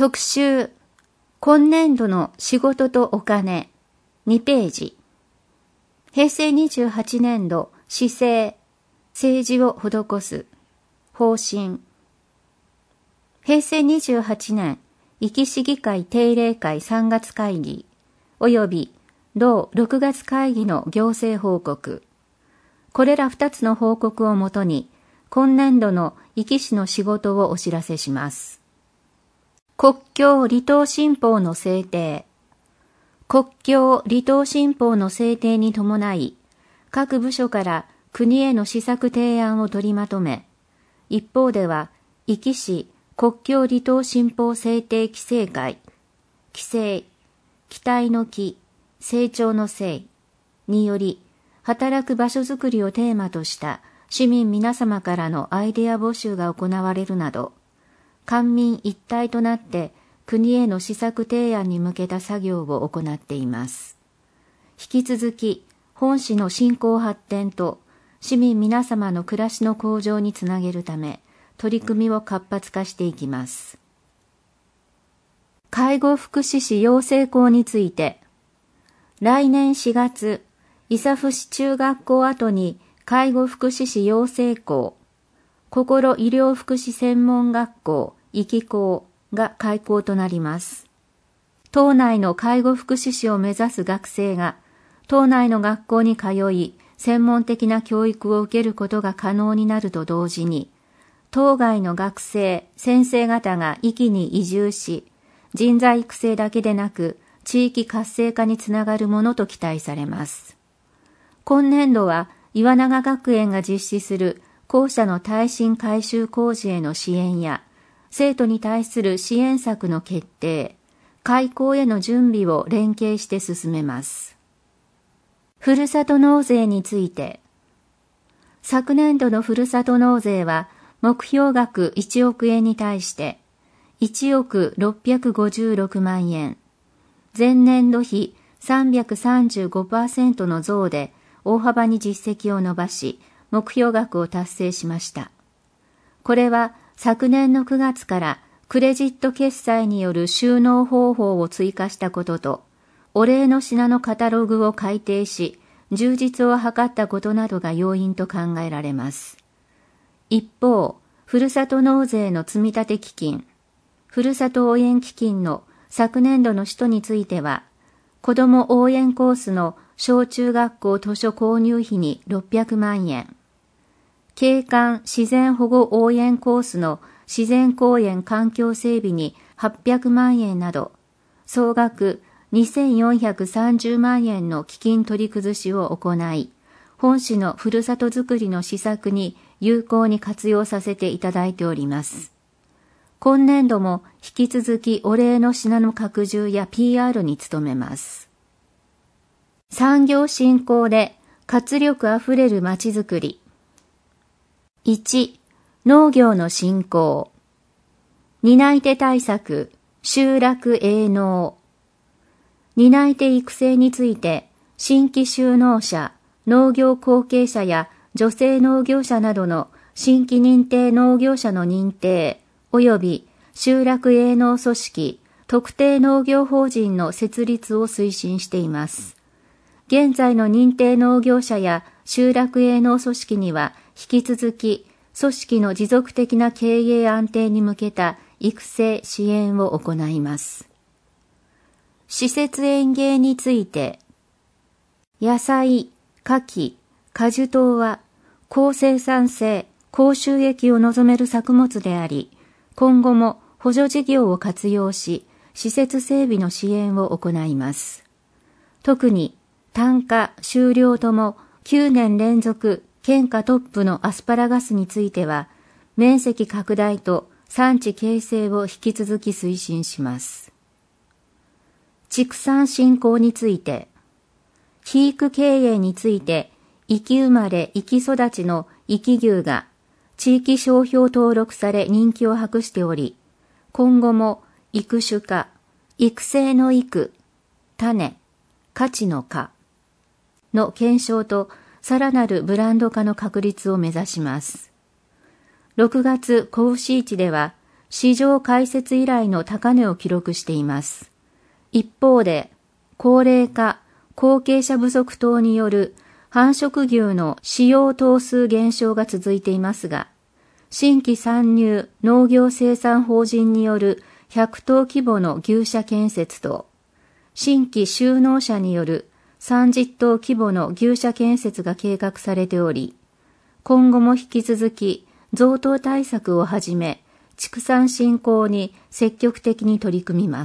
特集、今年度の仕事とお金、2ページ。平成28年度、施政、政治を施す、方針。平成28年、壱岐市議会定例会3月会議、及び同6月会議の行政報告。これら2つの報告をもとに、今年度の壱岐市の仕事をお知らせします。国境離島新法の制定。国境離島新法の制定に伴い、各部署から国への施策提案を取りまとめ、一方では、壱岐市国境離島新法制定規制会、規制、期待の期、成長の成により、働く場所づくりをテーマとした市民皆様からのアイデア募集が行われるなど、官民一体となって国への施策提案に向けた作業を行っています。引き続き、本市の振興発展と市民皆様の暮らしの向上につなげるため、取り組みを活発化していきます。介護福祉士養成校について、来年4月、伊佐府市中学校跡に介護福祉士養成校、心医療福祉専門学校、壱岐校が開校となります。島内の介護福祉士を目指す学生が、島内の学校に通い、専門的な教育を受けることが可能になると同時に、島外の学生、先生方が壱岐に移住し、人材育成だけでなく、地域活性化につながるものと期待されます。今年度は、岩永学園が実施する校舎の耐震改修工事への支援や、生徒に対する支援策の決定、開校への準備を連携して進めます。ふるさと納税について、昨年度のふるさと納税は、目標額1億円に対して、1億656万円、前年度比 335% の増で大幅に実績を伸ばし、目標額を達成しました。これは昨年の9月からクレジット決済による収納方法を追加したことと、お礼の品のカタログを改定し、充実を図ったことなどが要因と考えられます。一方、ふるさと納税の積立基金、ふるさと応援基金の昨年度の使途については、子ども応援コースの小中学校図書購入費に600万円、景観自然保護応援コースの自然公園環境整備に800万円など、総額2430万円の基金取り崩しを行い、本市のふるさとづくりの施策に有効に活用させていただいております。今年度も引き続きお礼の品の拡充や PR に努めます。産業振興で活力あふれるまちづくり。1、農業の振興。担い手対策、集落営農。担い手育成について、新規就農者、農業後継者や女性農業者などの新規認定農業者の認定、及び集落営農組織、特定農業法人の設立を推進しています。現在の認定農業者や集落営農組織には引き続き組織の持続的な経営安定に向けた育成支援を行います。施設園芸について、野菜、果樹、果樹等は高生産性、高収益を望める作物であり、今後も補助事業を活用し、施設整備の支援を行います。特に単価、収量とも9年連続県下トップのアスパラガスについては、面積拡大と産地形成を引き続き推進します。畜産振興について、肥育経営について、壱岐生まれ壱岐育ちの壱岐牛が地域商標登録され人気を博しており、今後も育種化、育成の育、種、価値の価の検証とさらなるブランド化の確立を目指します。6月甲府市市では市場開設以来の高値を記録しています。一方で、高齢化、後継者不足等による繁殖牛の使用頭数減少が続いていますが、新規参入農業生産法人による100頭規模の牛舎建設と、新規就農者による30頭規模の牛舎建設が計画されており、今後も引き続き増頭対策をはじめ、畜産振興に積極的に取り組みます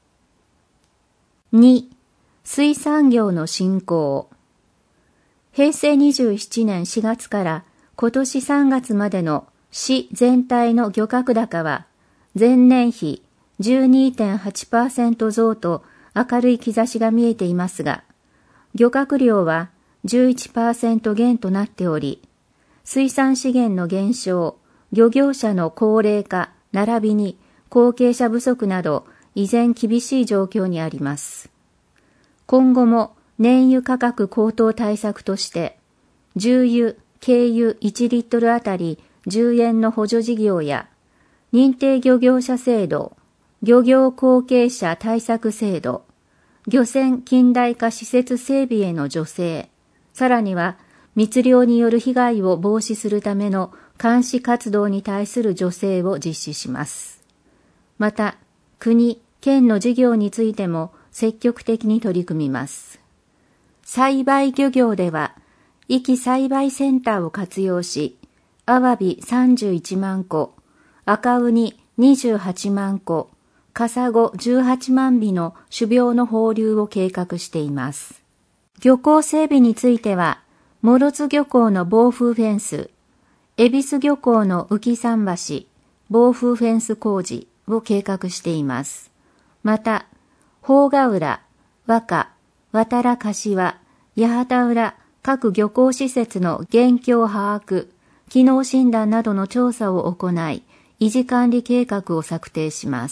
。2. 水産業の振興。平成27年4月から今年3月までの市全体の漁獲高は前年比 12.8% 増と明るい兆しが見えていますが、漁獲量は 11% 減となっており、水産資源の減少、漁業者の高齢化、並びに後継者不足など依然厳しい状況にあります。今後も燃油価格高騰対策として、重油、軽油1リットルあたり10円の補助事業や、認定漁業者制度、漁業後継者対策制度、漁船近代化施設整備への助成、さらには密漁による被害を防止するための監視活動に対する助成を実施します。また、国、県の事業についても積極的に取り組みます。栽培漁業では、壱岐栽培センターを活用し、アワビ31万個、赤ウニ28万個、カサゴ18万尾の種苗の放流を計画しています。漁港整備については、諸津漁港の防風フェンス、恵比寿漁港の浮桟橋、防風フェンス工事を計画しています。また、宝ヶ浦、和歌、渡良柏、八幡浦各漁港施設の現況把握、機能診断などの調査を行い、維持管理計画を策定します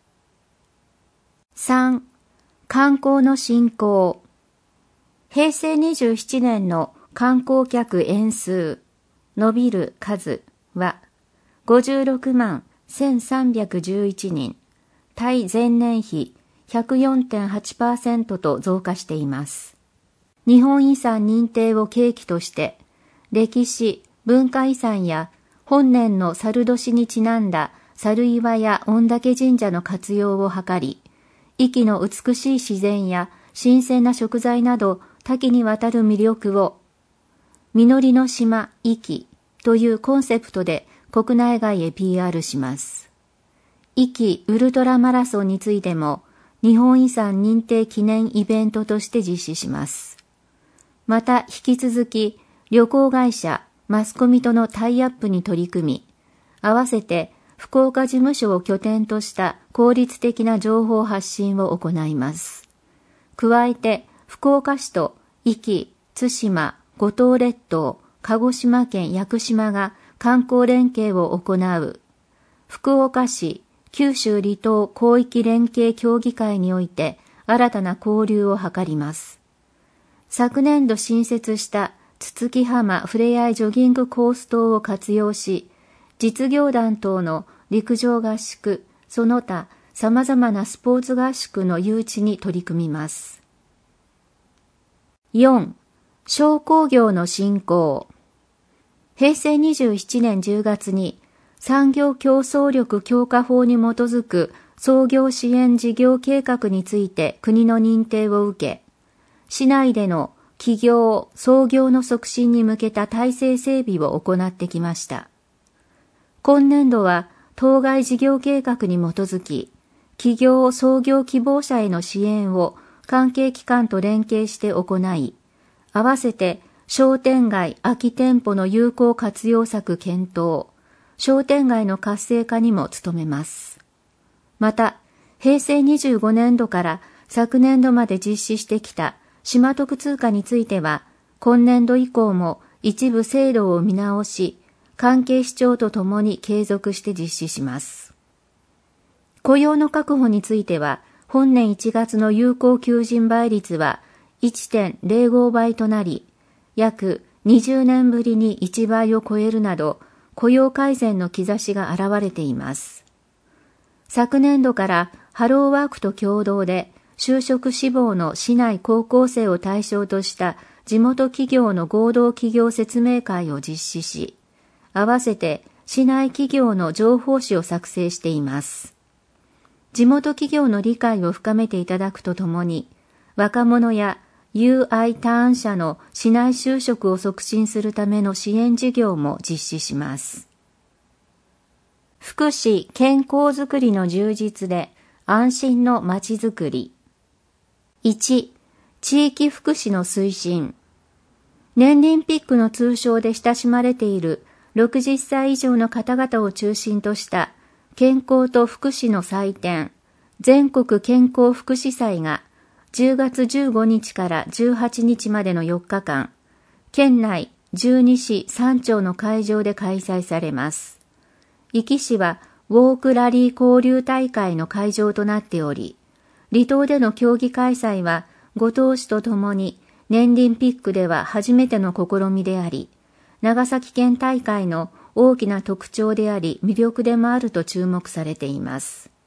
。3. 観光の振興。平成27年の観光客円数、伸びる数は56万1311人、対前年比 104.8% と増加しています。日本遺産認定を契機として、歴史、文化遺産や本年の申年にちなんだ猿岩や御嶽神社の活用を図り、壱岐の美しい自然や新鮮な食材など多岐にわたる魅力を、実りの島壱岐というコンセプトで国内外へ PR します。壱岐ウルトラマラソンについても日本遺産認定記念イベントとして実施します。また引き続き旅行会社、マスコミとのタイアップに取り組み、合わせて福岡事務所を拠点とした効率的な情報発信を行います。加えて福岡市と壱岐、対馬、五島列島、鹿児島県屋久島が観光連携を行う福岡市九州離島広域連携協議会において新たな交流を図ります。昨年度新設したつつき浜ふれあいジョギングコース等を活用し、実業団等の陸上合宿、その他様々なスポーツ合宿の誘致に取り組みます。4. 商工業の振興。平成27年10月に産業競争力強化法に基づく創業支援事業計画について国の認定を受け、市内での起業・創業の促進に向けた体制整備を行ってきました。今年度は当該事業計画に基づき、起業・創業希望者への支援を関係機関と連携して行い、合わせて商店街・空き店舗の有効活用策検討、商店街の活性化にも努めます。また、平成25年度から昨年度まで実施してきた島徳通貨については、今年度以降も一部制度を見直し、関係市町とともに継続して実施します。雇用の確保については、本年1月の有効求人倍率は 1.05 倍となり、約20年ぶりに1倍を超えるなど、雇用改善の兆しが現れています。 昨年度からハローワークと共同で就職志望の市内高校生を対象とした地元企業の合同企業説明会を実施し、合わせて市内企業の情報誌を作成しています。地元企業の理解を深めていただくとともに、若者や UI ターン者の市内就職を促進するための支援事業も実施します。福祉・健康づくりの充実で安心のまちづくり。1、地域福祉の推進。年輪ピックの通称で親しまれている60歳以上の方々を中心とした健康と福祉の祭典、全国健康福祉祭が10月15日から18日までの4日間、県内12市3町の会場で開催されます。壱岐市はウォークラリー交流大会の会場となっており、離島での競技開催は5島市とともに年輪ピックでは初めての試みであり、長崎県大会の大きな特徴であり魅力でもあると注目されています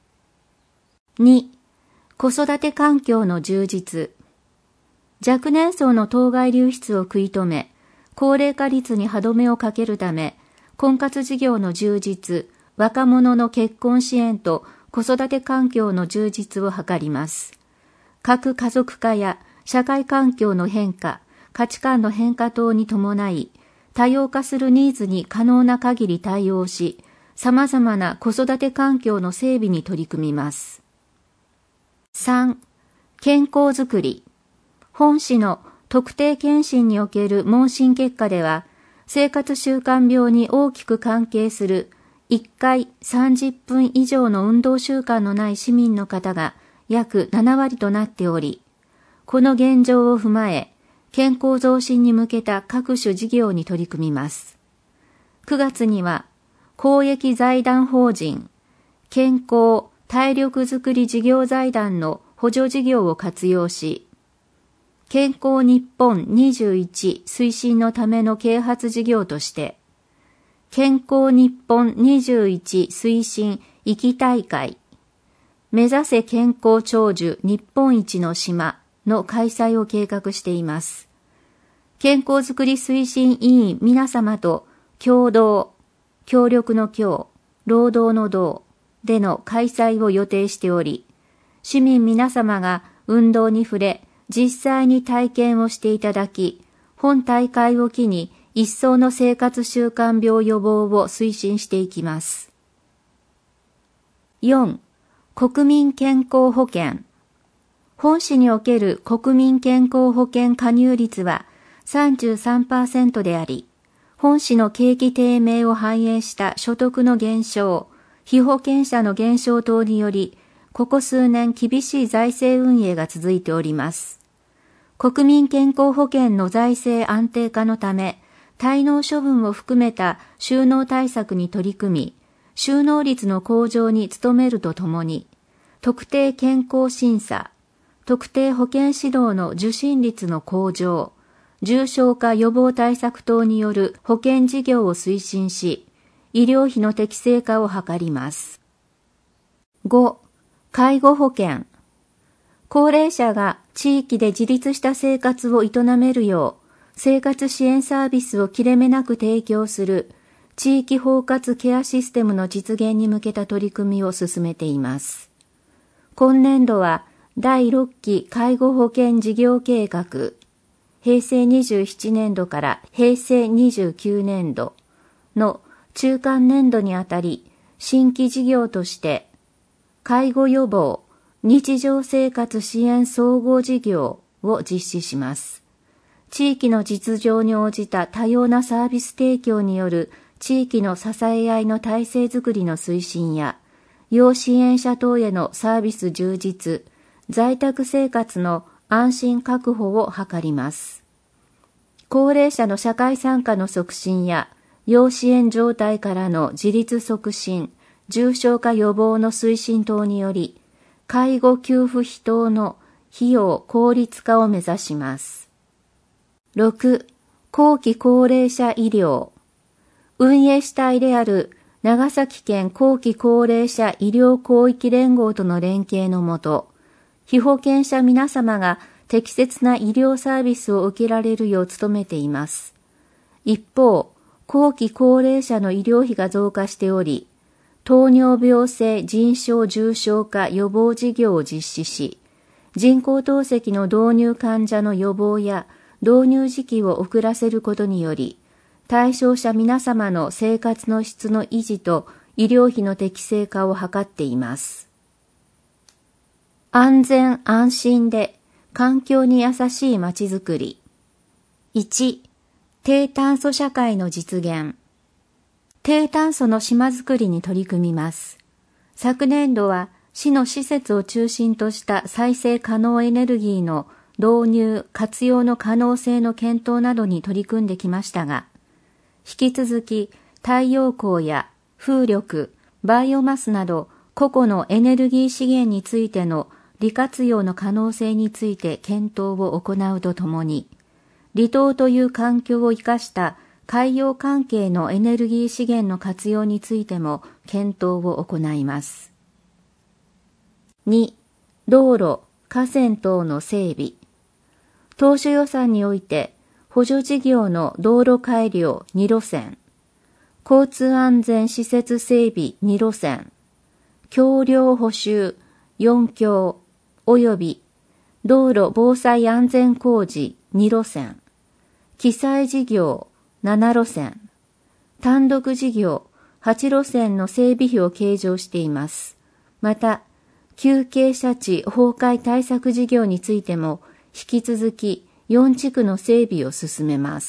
。2、子育て環境の充実。若年層の当該流出を食い止め、高齢化率に歯止めをかけるため、婚活事業の充実、若者の結婚支援と子育て環境の充実を図ります。核家族化や社会環境の変化、価値観の変化等に伴い、多様化するニーズに可能な限り対応し、様々な子育て環境の整備に取り組みます。3、健康づくり。本市の特定健診における問診結果では、生活習慣病に大きく関係する1回30分以上の運動習慣のない市民の方が約7割となっており、この現状を踏まえ、健康増進に向けた各種事業に取り組みます。9月には、公益財団法人、健康・体力づくり事業財団の補助事業を活用し、健康日本21推進のための啓発事業として、健康日本21推進壱岐大会、目指せ健康長寿日本一の島の開催を計画しています。健康づくり推進委員皆様と共同、協力の協、労働の労での開催を予定しており、市民皆様が運動に触れ、実際に体験をしていただき、本大会を機に一層の生活習慣病予防を推進していきます。4. 国民健康保険。本市における国民健康保険加入率は 33% であり、本市の景気低迷を反映した所得の減少、被保険者の減少等により、ここ数年厳しい財政運営が続いております。国民健康保険の財政安定化のため、滞納処分を含めた収納対策に取り組み、収納率の向上に努めるとともに、特定健康審査、特定保険指導の受診率の向上、重症化予防対策等による保険事業を推進し、医療費の適正化を図ります。5. 介護保険。高齢者が地域で自立した生活を営めるよう、生活支援サービスを切れ目なく提供する地域包括ケアシステムの実現に向けた取り組みを進めています。今年度は第6期介護保険事業計画、平成27年度から平成29年度の中間年度にあたり、新規事業として、介護予防、日常生活支援総合事業を実施します。地域の実情に応じた多様なサービス提供による地域の支え合いの体制づくりの推進や、要支援者等へのサービス充実、在宅生活の安心確保を図ります。高齢者の社会参加の促進や、要支援状態からの自立促進、重症化予防の推進等により、介護給付費等の費用効率化を目指します。6. 後期高齢者医療。運営主体である長崎県後期高齢者医療広域連合との連携のもと、被保険者皆様が適切な医療サービスを受けられるよう努めています。一方、後期高齢者の医療費が増加しており、糖尿病性腎症重症化予防事業を実施し、人工透析の導入患者の予防や導入時期を遅らせることにより、対象者皆様の生活の質の維持と医療費の適正化を図っています。安全安心で環境に優しいまちづくり。1、低炭素社会の実現。低炭素の島づくりに取り組みます。昨年度は市の施設を中心とした再生可能エネルギーの導入・活用の可能性の検討などに取り組んできましたが、引き続き太陽光や風力、バイオマスなど個々のエネルギー資源についての利活用の可能性について検討を行うとともに、離島という環境を生かした海洋関係のエネルギー資源の活用についても検討を行います。2、道路、河川等の整備。当初予算において、補助事業の道路改良2路線、交通安全施設整備2路線、橋梁補修4橋及び道路防災安全工事2路線、記載事業7路線、単独事業8路線の整備費を計上しています。また、旧傾斜地崩壊対策事業についても引き続き4地区の整備を進めます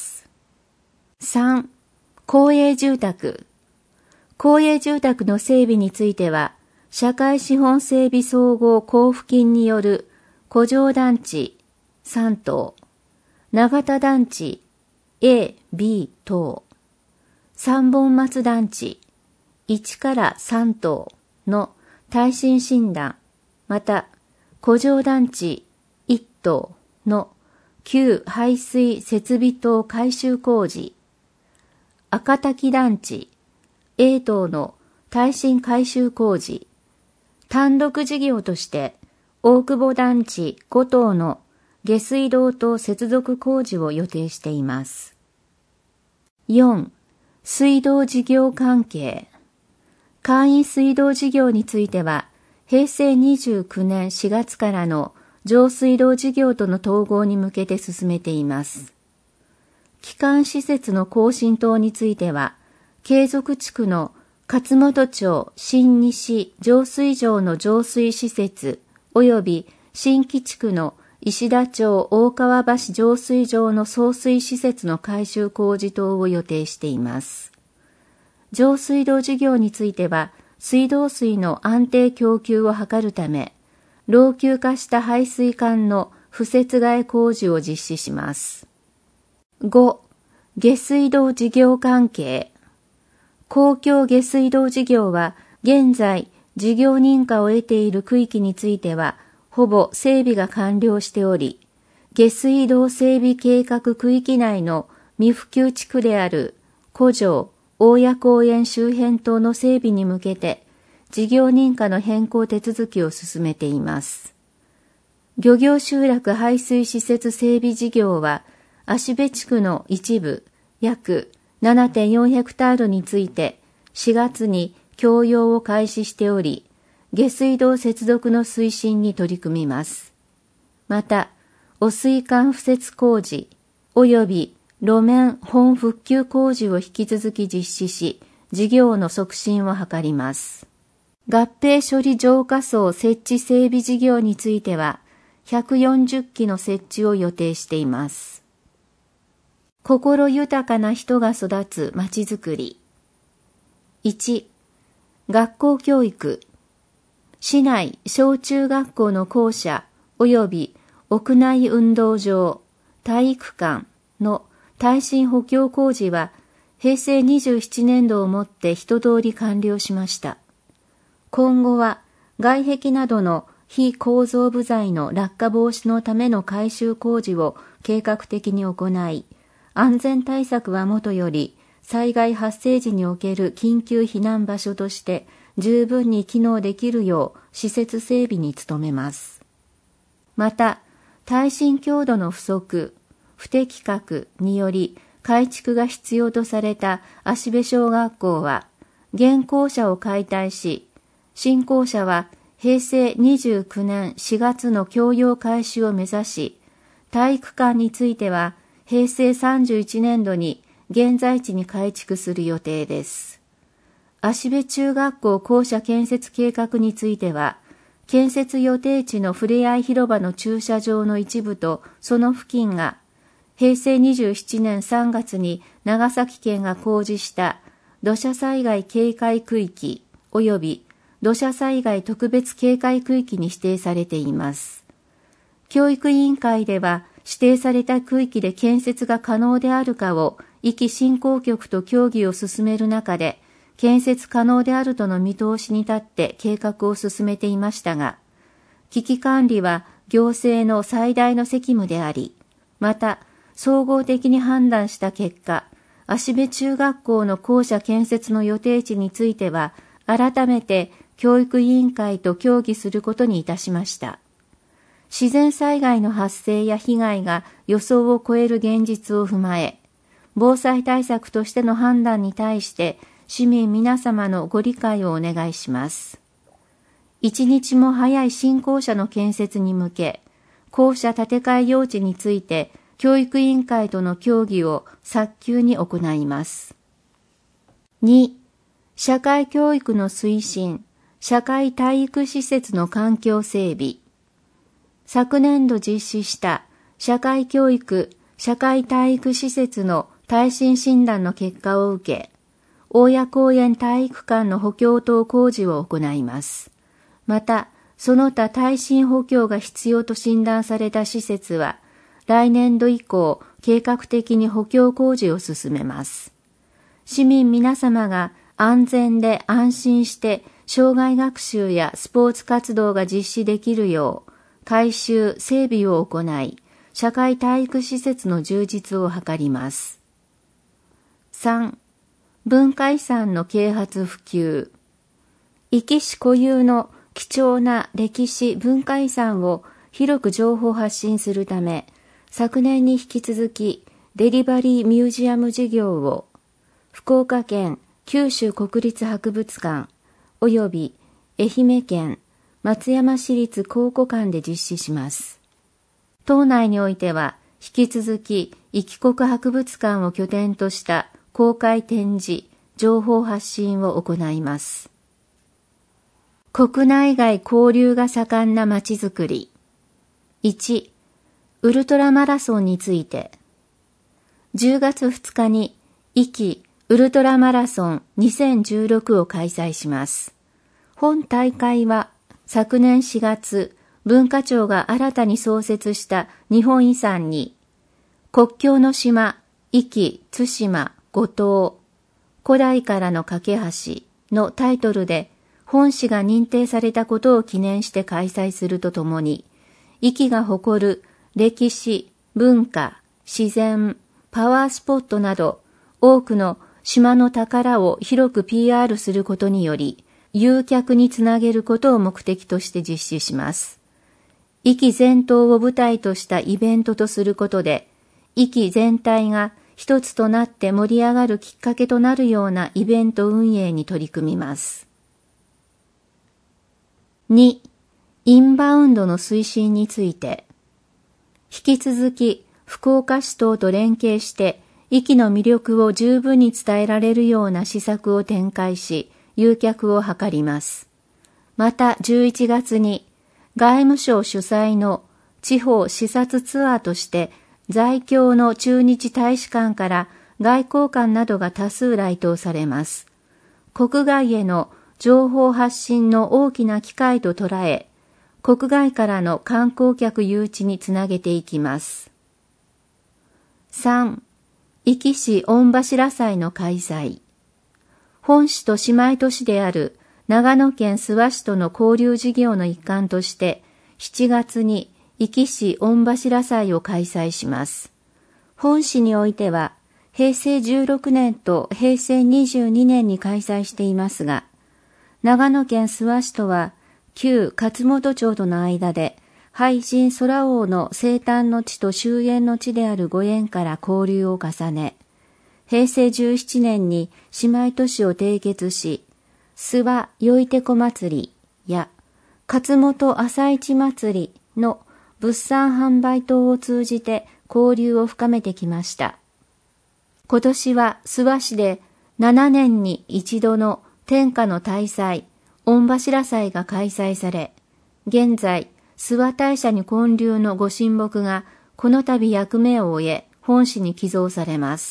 。3、公営住宅。公営住宅の整備については、社会資本整備総合交付金による古城団地3棟、永田団地 A、B 棟、三本松団地1から3棟の耐震診断、また古城団地1棟の旧排水設備等改修工事、赤滝団地 A 棟の耐震改修工事、単独事業として大久保団地5棟の下水道と接続工事を予定しています。4、水道事業関係。簡易水道事業については、平成29年4月からの上水道事業との統合に向けて進めています。基幹施設の更新等については、継続地区の勝本町新西浄水場の浄水施設及び新規地区の石田町大川橋浄水場の送水施設の改修工事等を予定しています。上水道事業については、水道水の安定供給を図るため、老朽化した排水管の敷設替え工事を実施します。5、下水道事業関係。公共下水道事業は、現在、事業認可を得ている区域については、ほぼ整備が完了しており、下水道整備計画区域内の未普及地区である古城、大谷公園周辺等の整備に向けて、事業認可の変更手続きを進めています。漁業集落排水施設整備事業は、芦部地区の一部、約 7.4 ヘクタールについて、4月に供用を開始しており、下水道接続の推進に取り組みます。また、汚水管敷設工事、及び路面本復旧工事を引き続き実施し、事業の促進を図ります。合併処理浄化槽設置整備事業については、140基の設置を予定しています。心豊かな人が育つまちづくり。1、学校教育。市内小中学校の校舎及び屋内運動場、体育館の耐震補強工事は平成27年度をもって一通り完了しました。今後は外壁などの非構造部材の落下防止のための改修工事を計画的に行い、安全対策はもとより災害発生時における緊急避難場所として十分に機能できるよう施設整備に努めます。また、耐震強度の不足、不適格により改築が必要とされた芦部小学校は、現校舎を解体し、新校舎は平成29年4月の供用開始を目指し、体育館については平成31年度に現在地に改築する予定です。芦部中学校校舎建設計画については、建設予定地のふれあい広場の駐車場の一部とその付近が、平成27年3月に長崎県が公示した土砂災害警戒区域及び土砂災害特別警戒区域に指定されています。教育委員会では指定された区域で建設が可能であるかを壱岐振興局と協議を進める中で、建設可能であるとの見通しに立って計画を進めていましたが、危機管理は行政の最大の責務であり、また総合的に判断した結果、芦部中学校の校舎建設の予定地については、改めて教育委員会と協議することにいたしました。自然災害の発生や被害が予想を超える現実を踏まえ、防災対策としての判断に対して市民皆様のご理解をお願いします。一日も早い新校舎の建設に向け、校舎建て替え用地について教育委員会との協議を早急に行います。2、社会教育の推進、社会体育施設の環境整備。昨年度実施した社会教育、社会体育施設の耐震診断の結果を受け、大谷公園体育館の補強等工事を行います。また、その他耐震補強が必要と診断された施設は、来年度以降、計画的に補強工事を進めます。市民皆様が安全で安心して生涯学習やスポーツ活動が実施できるよう、改修・整備を行い、社会体育施設の充実を図ります。3、文化遺産の啓発普及。壱岐市固有の貴重な歴史文化遺産を広く情報発信するため、昨年に引き続きデリバリーミュージアム事業を福岡県九州国立博物館及び愛媛県松山市立考古館で実施します。島内においては引き続き壱岐国博物館を拠点とした公開展示、情報発信を行います。国内外交流が盛んなまちづくり。1、ウルトラマラソンについて。10月2日に壱岐ウルトラマラソン2016を開催します。本大会は昨年4月、文化庁が新たに創設した日本遺産に、国境の島、壱岐、対馬、五島、古代からの架け橋のタイトルで本市が認定されたことを記念して開催するとともに、壱岐が誇る歴史、文化、自然、パワースポットなど多くの島の宝を広く PR することにより、誘客につなげることを目的として実施します。壱岐全島を舞台としたイベントとすることで、壱岐全体が一つとなって盛り上がるきっかけとなるようなイベント運営に取り組みます。2、インバウンドの推進について。引き続き、福岡市等と連携して、壱岐の魅力を十分に伝えられるような施策を展開し、誘客を図ります。また11月に外務省主催の地方視察ツアーとして在京の駐日大使館から外交官などが多数来島されます。国外への情報発信の大きな機会と捉え、国外からの観光客誘致につなげていきます。3、壱岐市御柱祭の開催。本市と姉妹都市である長野県諏訪市との交流事業の一環として7月に壱岐市御柱祭を開催します。本市においては平成16年と平成22年に開催していますが、長野県諏訪市とは旧勝本町との間で、俳人空王の生誕の地と終焉の地であるご縁から交流を重ね、平成17年に姉妹都市を締結し、諏訪よいてこ祭りや勝本朝市祭りの物産販売等を通じて交流を深めてきました。今年は諏訪市で7年に一度の天下の大祭、御柱祭が開催され、現在、諏訪大社に建立のご神木がこの度役目を終え、本市に寄贈されます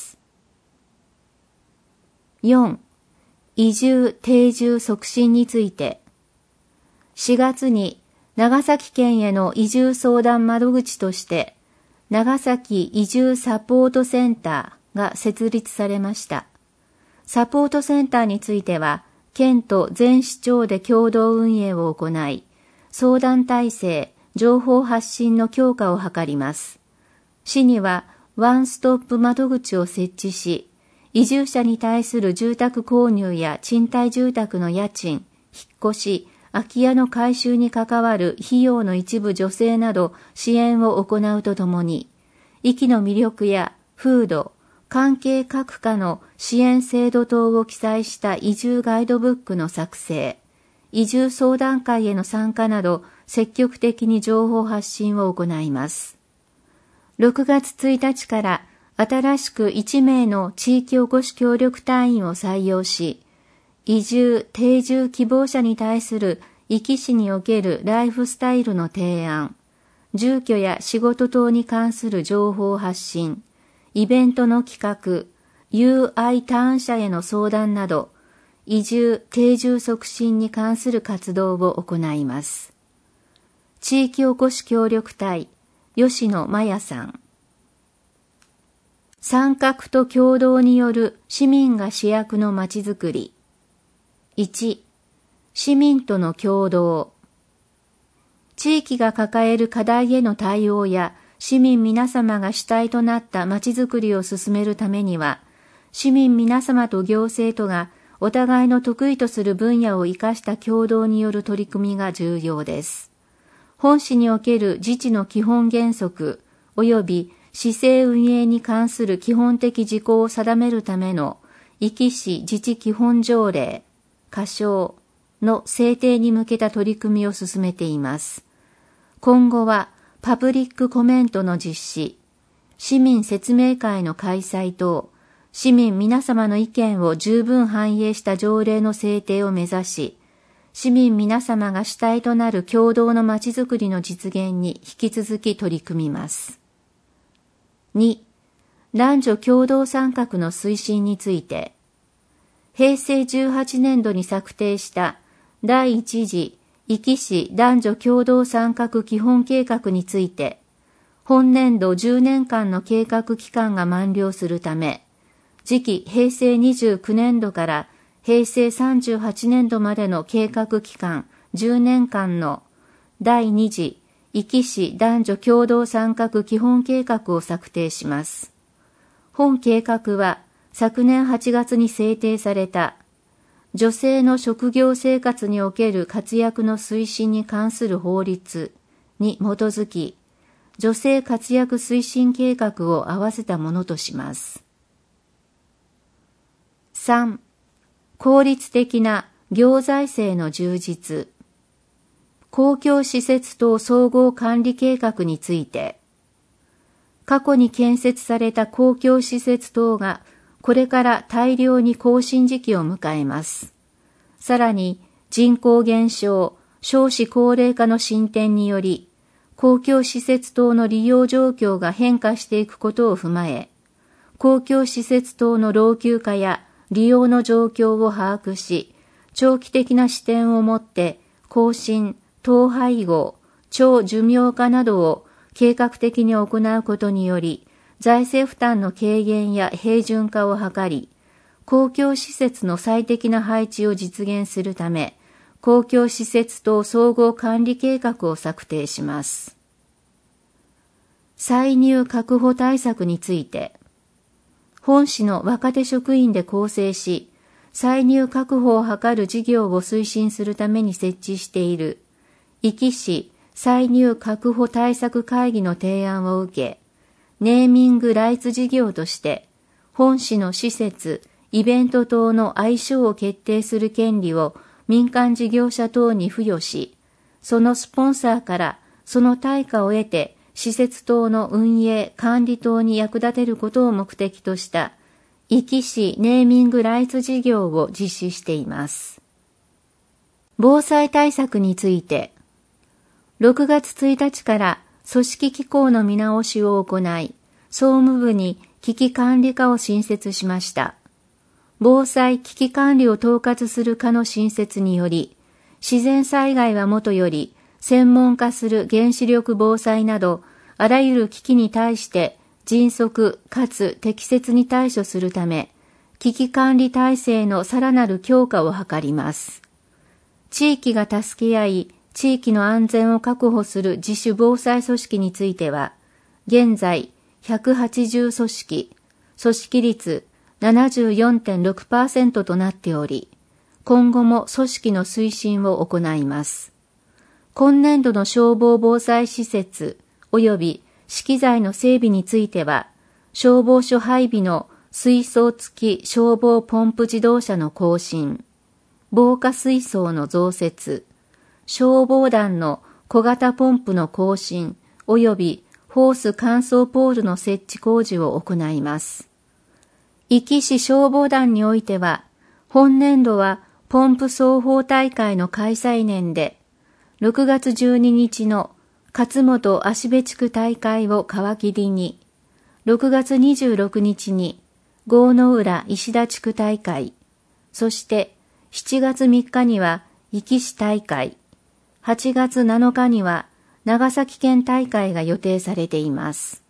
。4. 移住・定住促進について、4月に長崎県への移住相談窓口として、長崎移住サポートセンターが設立されました。サポートセンターについては、県と全市町で共同運営を行い、相談体制、情報発信の強化を図ります。市にはワンストップ窓口を設置し、移住者に対する住宅購入や賃貸住宅の家賃、引っ越し、空き家の改修に関わる費用の一部助成など支援を行うとともに、壱岐の魅力や風土、関係各課の支援制度等を記載した移住ガイドブックの作成、移住相談会への参加など積極的に情報発信を行います。6月1日から新しく1名の地域おこし協力隊員を採用し、移住・定住希望者に対する壱岐市におけるライフスタイルの提案、住居や仕事等に関する情報発信、イベントの企画、UI ターン者への相談など、移住・定住促進に関する活動を行います。地域おこし協力隊、吉野真也さん。参画と協働による市民が主役のまちづくり。1、市民との協働。地域が抱える課題への対応や市民皆様が主体となったまちづくりを進めるためには、市民皆様と行政とがお互いの得意とする分野を生かした協働による取り組みが重要です。本市における自治の基本原則及び市政運営に関する基本的事項を定めるための壱岐市自治基本条例、仮称の制定に向けた取り組みを進めています。今後はパブリックコメントの実施、市民説明会の開催等、市民皆様の意見を十分反映した条例の制定を目指し、市民皆様が主体となる共同のまちづくりの実現に引き続き取り組みます。2、男女共同参画の推進について、平成18年度に策定した第一次壱岐市男女共同参画基本計画について、本年度10年間の計画期間が満了するため、次期平成29年度から平成38年度までの計画期間10年間の第2次壱岐市男女共同参画基本計画を策定します。本計画は昨年8月に制定された女性の職業生活における活躍の推進に関する法律に基づき、女性活躍推進計画を合わせたものとします。3、効率的な行財政の充実。公共施設等総合管理計画について、過去に建設された公共施設等がこれから大量に更新時期を迎えます。さらに人口減少、少子高齢化の進展により、公共施設等の利用状況が変化していくことを踏まえ、公共施設等の老朽化や利用の状況を把握し、長期的な視点を持って更新、統廃合、超寿命化などを計画的に行うことにより、財政負担の軽減や平準化を図り、公共施設の最適な配置を実現するため、公共施設等総合管理計画を策定します。歳入確保対策について、 本市の若手職員で構成し、歳入確保を図る事業を推進するために設置している、壱岐市歳入確保対策会議の提案を受け、ネーミングライツ事業として、本市の施設、イベント等の愛称を決定する権利を民間事業者等に付与し、そのスポンサーからその対価を得て、施設等の運営、管理等に役立てることを目的とした、壱岐市ネーミングライツ事業を実施しています。防災対策について、6月1日から組織機構の見直しを行い、総務部に危機管理課を新設しました。防災危機管理を統括する課の新設により、自然災害はもとより、専門化する原子力防災など、あらゆる危機に対して迅速かつ適切に対処するため、危機管理体制のさらなる強化を図ります。地域が助け合い、地域の安全を確保する自主防災組織については、現在180組織、組織率 74.6% となっており、今後も組織の推進を行います。今年度の消防防災施設及び資機材の整備については、消防署配備の水槽付き消防ポンプ自動車の更新、防火水槽の増設、消防団の小型ポンプの更新及びホース乾燥ポールの設置工事を行います。壱岐市消防団においては、本年度はポンプ奏法大会の開催年で、6月12日の勝本芦部地区大会を皮切りに、6月26日に郷の浦石田地区大会、そして7月3日には壱岐市大会、8月7日には長崎県大会が予定されています。